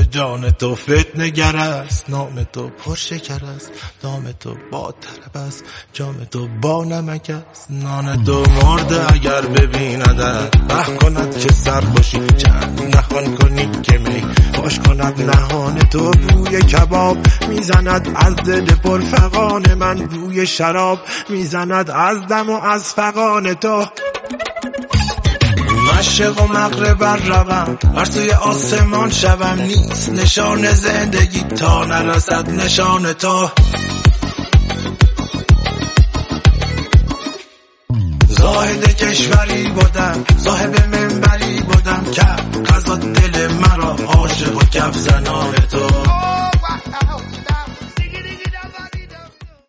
جان تو فتنه‌گر است، نام تو پرشکر است، دام تو با طرب است، جام تو با نمک است. نان تو مرده اگر ببیندت، ره کند که سر باشی چند نهان کنی که می باش کند نهان تو. بوی کباب میزند از دل پرفغان من، بوی شراب میزند از دم و از فغان تو. مشرق و مغرب روم، بر سوی آسمان شوم، نیست نشان زندگی تا نرسد نشان تو. زاهد کشوری بودم، صاحب منبری بودم، که قضا دل مرا عاشق و کف زنان تو.